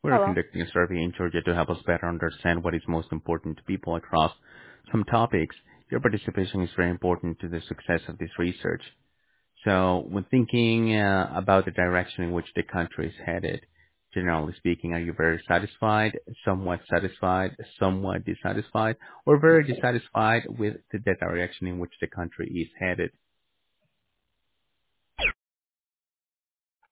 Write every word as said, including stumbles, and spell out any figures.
We're Hello. conducting a survey in Georgia to help us better understand what is most important to people across some topics. Your participation is very important to the success of this research. So when thinking uh, about the direction in which the country is headed, generally speaking, are you very satisfied, somewhat satisfied, somewhat dissatisfied, or very dissatisfied with the direction in which the country is headed?